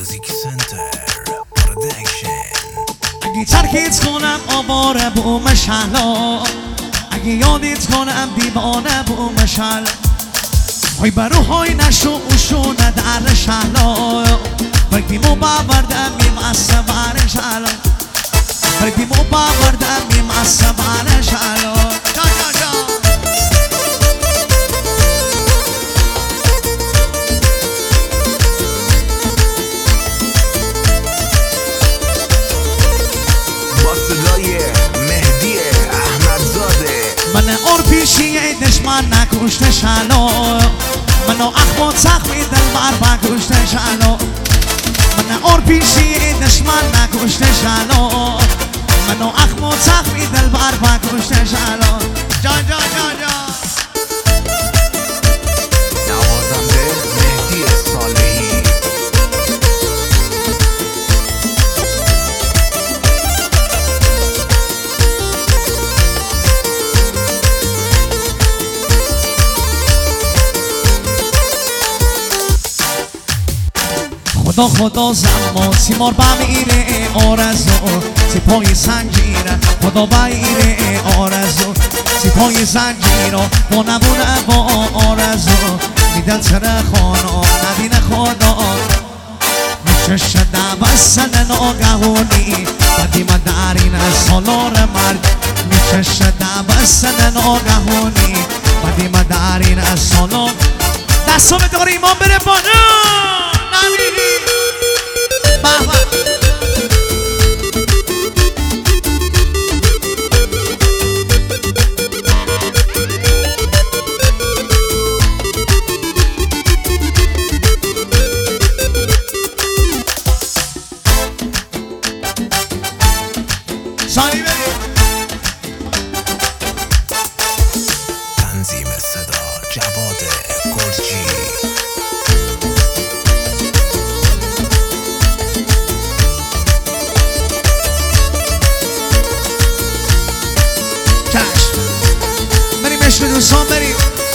موزیک سنتر پرودکشن. اگه ترکیت کنم آواره بوم شهلا، اگه یادیت کنم دیوانه بوم شهلا، های بروهای نشو اوشونه در شهلا، بگیمو باوردم میم از سوار شهلا، بگیمو باوردم میم از سوار شهلا. جا جا جا مهدی احمدزاده. من اور پیشی دشمن نکشته شهلا، منو اخمات سخمی دل بر بکشته شهلا، من اور پیشی دشمن نکشته شهلا، منو اخمات سخمی دل بر بکشته شهلا. جا جا جا جا نوازنده مهدی صالحی. خدا خدا زمان سیمار بمیره آرزو، سپای زنجیره خدا بمیره آرزو، سپای زنجیره با نبونه با آرزو، میدن سر خانه ندین خدا میشه شده بسن ناگهانی بدیم دارین سالار مرگ، میشه شده بسن ناگهانی بدیم دارین سالار. دستو به دار ایمان بره بالا نمیری بابا. سانی بریم. تنظیم صدا جواد گرجی. بریم عشق دوستان بریم.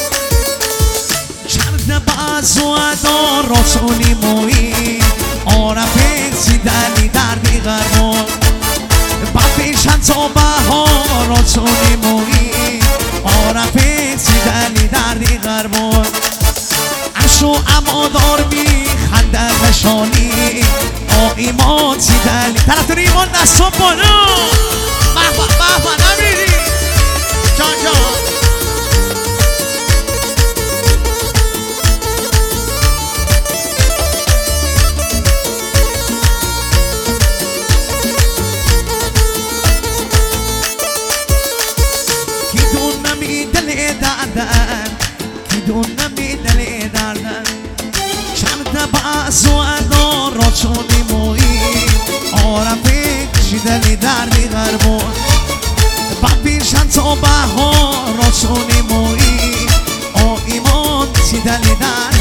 چرد باز و ادار رسولی مویی آرفه زیدنی دردی غربان بفیشن تا بهار رسولی مویی آرفه زیدنی دردی غربان اشو امادار بی خنده خشانی آ ایمان زیدنی طرف ایمان دستان بالا بابا نمیری جان جان. کی دون نمیدل دردن، کی دون نمیدل دردن، چند باز و ادار را چونی مویی آرفه کشیدنی دردی غربان بپیشن تا بهار را چونی مویی آ ایمان زیدنی در